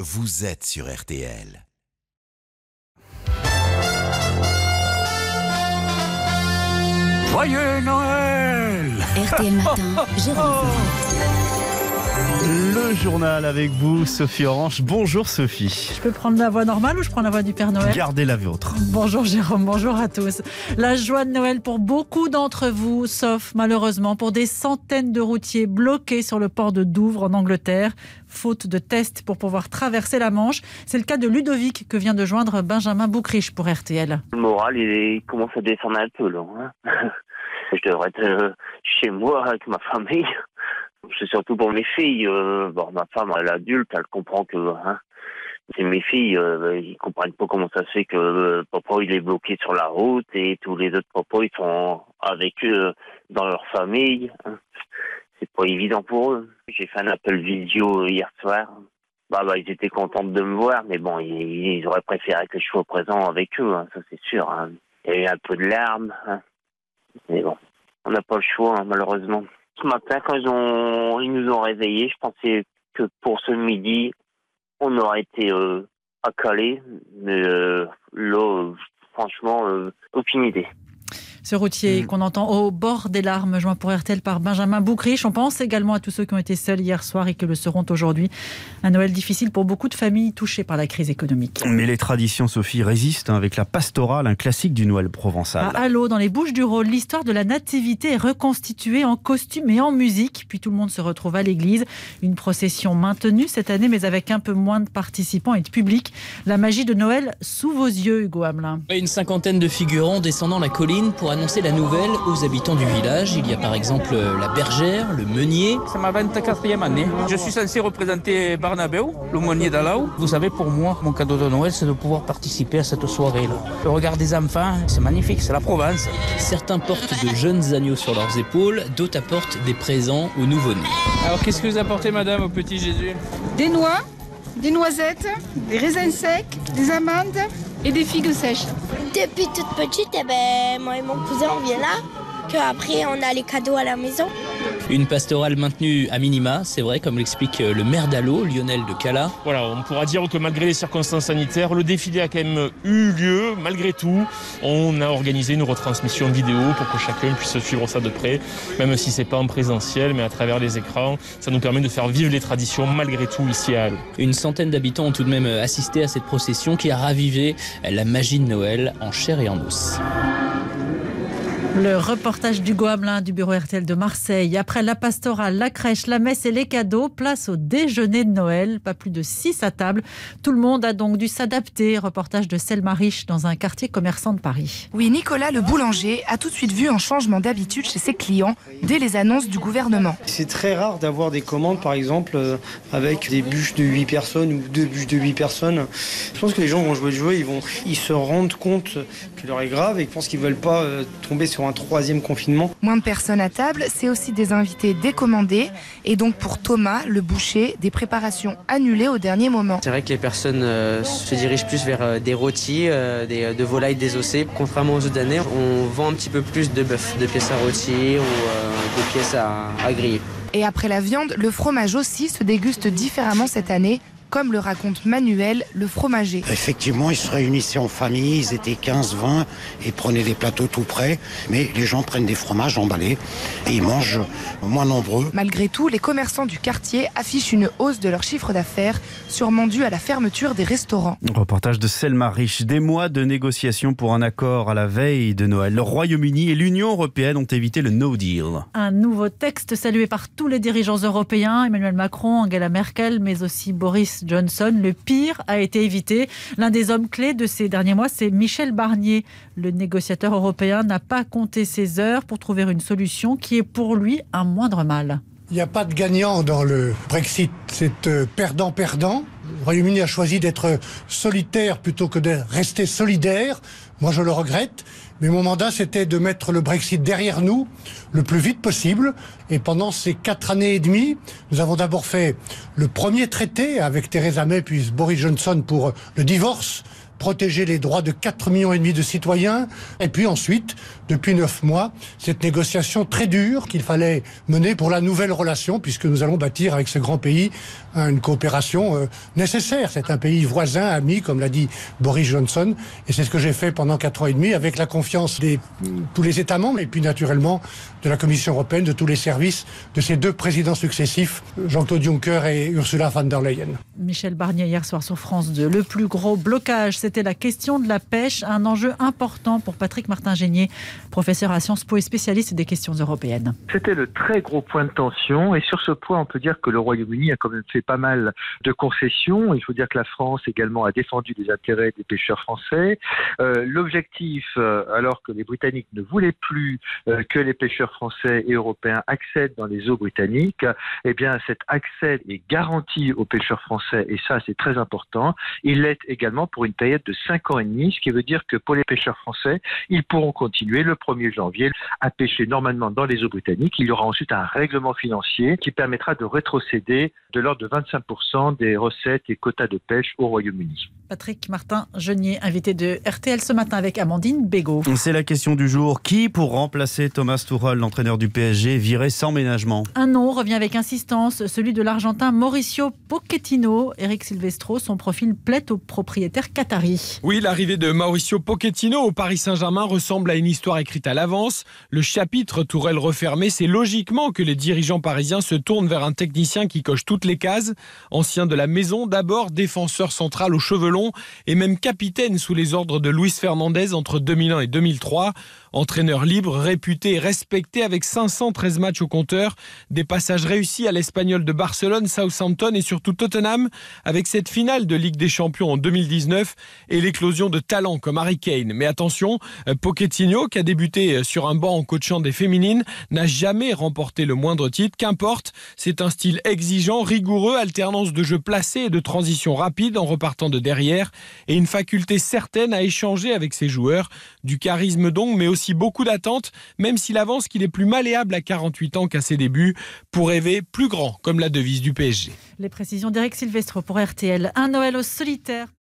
vous êtes sur RTL. Joyeux Noël! RTL Matin, Jérôme. Le journal avec vous, Sophie Orange. Bonjour Sophie. Je peux prendre la voix normale ou je prends la voix du Père Noël? Gardez la vôtre. Bonjour Jérôme, bonjour à tous. La joie de Noël pour beaucoup d'entre vous, sauf malheureusement pour des centaines de routiers bloqués sur le port de Douvres en Angleterre, faute de tests pour pouvoir traverser la Manche. C'est le cas de Ludovic que vient de joindre Benjamin Boucriche pour RTL. Le moral, il commence à descendre un peu là. Je devrais être chez moi avec ma famille. C'est surtout pour mes filles. Ma femme, elle est adulte, elle comprend que c'est mes filles. Ils comprennent pas comment ça se fait que papa il est bloqué sur la route et tous les autres papas ils sont avec eux dans leur famille. C'est pas évident pour eux. J'ai fait un appel vidéo hier soir. Ils étaient contents de me voir, mais bon, ils auraient préféré que je sois présent avec eux, ça c'est sûr. Il y a eu un peu de larmes, mais bon, on n'a pas le choix, malheureusement. Ce matin, quand ils nous ont réveillés, je pensais que pour ce midi, on aurait été à Calais, mais là, franchement, aucune idée. Ce routier qu'on entend au bord des larmes, joint pour RTL par Benjamin Boucriche. On pense également à tous ceux qui ont été seuls hier soir et qui le seront aujourd'hui. Un Noël difficile pour beaucoup de familles touchées par la crise économique. Mais les traditions, Sophie, résistent avec la pastorale, un classique du Noël provençal. À Allô, dans les Bouches-du-Rhône, l'histoire de la nativité est reconstituée en costume et en musique. Puis tout le monde se retrouve à l'église. Une procession maintenue cette année, mais avec un peu moins de participants et de public. La magie de Noël sous vos yeux, Hugo Hamelin. Une cinquantaine de figurants descendant la colline pour annoncer la nouvelle aux habitants du village. Il y a par exemple la bergère, le meunier. C'est ma 24e année. Je suis censé représenter Barnabéu, le meunier d'Alaou. Vous savez, pour moi, mon cadeau de Noël, c'est de pouvoir participer à cette soirée-là. Le regard des enfants, c'est magnifique, c'est la Provence. Certains portent de jeunes agneaux sur leurs épaules, d'autres apportent des présents aux nouveau-nés. Alors, qu'est-ce que vous apportez, madame, au petit Jésus? Des noix, des noisettes, des raisins secs, des amandes et des figues sèches. Depuis toute petite, moi et mon cousin, on vient là. Qu'après, on a les cadeaux à la maison. Une pastorale maintenue à minima, c'est vrai, comme l'explique le maire d'Allô, Lionel de Cala. Voilà, on pourra dire que malgré les circonstances sanitaires, le défilé a quand même eu lieu. Malgré tout, on a organisé une retransmission vidéo pour que chacun puisse suivre ça de près, même si c'est pas en présentiel, mais à travers les écrans. Ça nous permet de faire vivre les traditions malgré tout ici à Allô. Une centaine d'habitants ont tout de même assisté à cette procession qui a ravivé la magie de Noël en chair et en os. Le reportage d'Hugo Hamelin du bureau RTL de Marseille. Après la pastorale, la crèche, la messe et les cadeaux, place au déjeuner de Noël. Pas plus de 6 à table. Tout le monde a donc dû s'adapter. Reportage de Selma Riche dans un quartier commerçant de Paris. Oui, Nicolas, le boulanger, a tout de suite vu un changement d'habitude chez ses clients dès les annonces du gouvernement. C'est très rare d'avoir des commandes, par exemple, avec des bûches de 8 personnes ou 2 bûches de 8 personnes. Je pense que les gens vont jouer le jeu, ils se rendent compte que l'heure est grave et ils pensent qu'ils ne veulent pas tomber sur un 3e confinement. Moins de personnes à table, c'est aussi des invités décommandés. Et donc pour Thomas, le boucher, des préparations annulées au dernier moment. C'est vrai que les personnes se dirigent plus vers des rôtis, de volailles désossées. Contrairement aux autres années, on vend un petit peu plus de bœuf, de pièces à rôtir ou de pièces à griller. Et après la viande, le fromage aussi se déguste différemment cette année, comme le raconte Manuel, le fromager. Effectivement, ils se réunissaient en famille, ils étaient 15-20 et prenaient des plateaux tout près. Mais les gens prennent des fromages emballés et ils mangent moins nombreux. Malgré tout, les commerçants du quartier affichent une hausse de leur chiffre d'affaires, sûrement due à la fermeture des restaurants. Reportage de Selma Riche. Des mois de négociations pour un accord à la veille de Noël. Le Royaume-Uni et l'Union européenne ont évité le no deal. Un nouveau texte salué par tous les dirigeants européens, Emmanuel Macron, Angela Merkel, mais aussi Boris Johnson. Le pire a été évité. L'un des hommes clés de ces derniers mois, c'est Michel Barnier. Le négociateur européen n'a pas compté ses heures pour trouver une solution qui est pour lui un moindre mal. Il n'y a pas de gagnant dans le Brexit. C'est perdant-perdant. Le Royaume-Uni a choisi d'être solitaire plutôt que de rester solidaire. Moi, je le regrette. Mais mon mandat, c'était de mettre le Brexit derrière nous le plus vite possible. Et pendant ces 4 années et demie, nous avons d'abord fait le premier traité avec Theresa May puis Boris Johnson pour le divorce protéger les droits de 4,5 millions de citoyens. Et puis ensuite, depuis 9 mois, cette négociation très dure qu'il fallait mener pour la nouvelle relation, puisque nous allons bâtir avec ce grand pays une coopération nécessaire. C'est un pays voisin, ami, comme l'a dit Boris Johnson. Et c'est ce que j'ai fait pendant 4 ans et demi, avec la confiance de tous les États membres, et puis naturellement de la Commission européenne, de tous les services, de ces 2 présidents successifs, Jean-Claude Juncker et Ursula von der Leyen. Michel Barnier hier soir sur France 2. Le plus gros blocage, c'était la question de la pêche, un enjeu important pour Patrick Martin-Génier, professeur à Sciences Po et spécialiste des questions européennes. C'était le très gros point de tension et sur ce point, on peut dire que le Royaume-Uni a quand même fait pas mal de concessions. Il faut dire que la France également a défendu les intérêts des pêcheurs français. L'objectif, alors que les Britanniques ne voulaient plus que les pêcheurs français et européens accèdent dans les eaux britanniques, eh bien cet accès est garanti aux pêcheurs français et ça c'est très important. Il l'est également pour une période de 5 ans et demi, ce qui veut dire que pour les pêcheurs français, ils pourront continuer le 1er janvier à pêcher normalement dans les eaux britanniques. Il y aura ensuite un règlement financier qui permettra de rétrocéder de l'ordre de 25% des recettes et quotas de pêche au Royaume-Uni. Patrick Martin-Génier, invité de RTL ce matin avec Amandine Bégaud. C'est la question du jour. Qui pour remplacer Thomas Tuchel, l'entraîneur du PSG, viré sans ménagement? Un nom revient avec insistance, celui de l'Argentin Mauricio Pochettino. Eric Silvestro, son profil plaît aux propriétaires qataris. Oui, l'arrivée de Mauricio Pochettino au Paris Saint-Germain ressemble à une histoire écrite à l'avance. Le chapitre Tourelle refermé, c'est logiquement que les dirigeants parisiens se tournent vers un technicien qui coche toutes les cases. Ancien de la maison, d'abord défenseur central aux cheveux longs et même capitaine sous les ordres de Luis Fernandez entre 2001 et 2003. Entraîneur libre, réputé et respecté avec 513 matchs au compteur, des passages réussis à l'Espagnol de Barcelone, Southampton et surtout Tottenham, avec cette finale de Ligue des Champions en 2019 et l'éclosion de talents comme Harry Kane. Mais attention, Pochettino, qui a débuté sur un banc en coachant des féminines, n'a jamais remporté le moindre titre. Qu'importe, c'est un style exigeant, rigoureux, alternance de jeu placé et de transition rapide en repartant de derrière et une faculté certaine à échanger avec ses joueurs. Du charisme donc, mais aussi beaucoup d'attentes, même s'il avance qu'il est plus malléable à 48 ans qu'à ses débuts, pour rêver plus grand, comme la devise du PSG. Les précisions d'Eric Silvestro pour RTL. Un Noël au solitaire.